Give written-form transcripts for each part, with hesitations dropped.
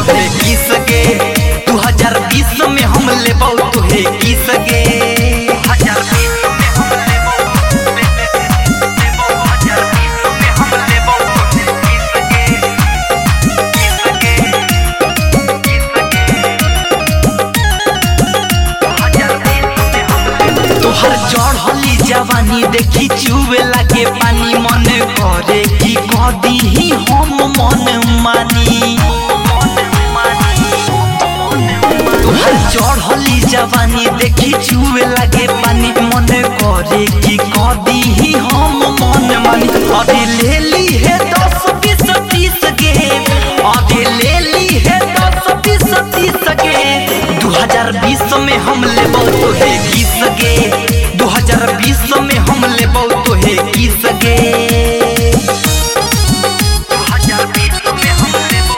तुहे किस गे 2020 में हम लेबौ तुहे किस गे 2020 में हम लेबौ 2020 में हम लेबौ तुहे किस गे तोहर चढ़ली जवानी देखी चुवे लागे पानी मन करे की कदी ही हम मन मानी तोहर चढ़ली जवानी देखी चुवे लागे पानी मन करे की कदी ही हम मन मानी अभी ले ली है 10 20 30 गे अभी ले ली है 10 20 30 गे 2020 में हम लेबौ तुहे किस गे 2020 में हम लेबौ तुहे किस गे 2020 में हम लेबौ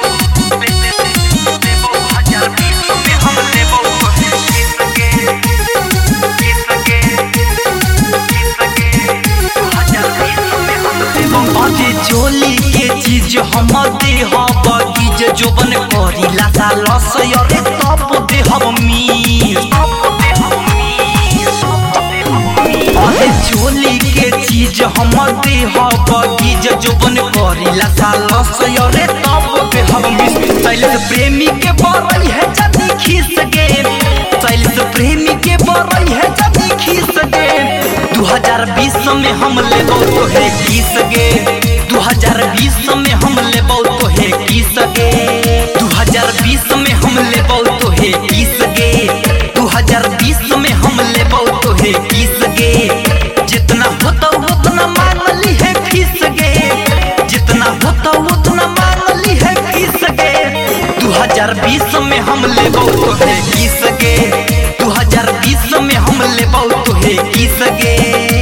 2020 में हम लेबौ तुहे किस गे अरे चोली के चीज हम देहब गीज जोबन करीला सालस अरे तब देहब मीर अरे चोली के चीज हम देहब गीज जोबन करीला सालस अरे तब देहब मीर शैलेश प्रेमी के बरई है जदी खीस गे शैलेश प्रेमी के बरई है जदी खीस गे 2020 में हम लेबौ तुहे किस गे 2020 में हम लेबौ तुहे किस गे 2020 में हम लेबौ तुहे किस गे 2020 में हम लेबौ तुहे किस गे जितना होता उतना मान ली है फीस गे जितना होता उतना मान ली है फीस गे 2020 में हम लेबौ तुहे किस गे 2020 में हम लेबौ तुहे किस गे।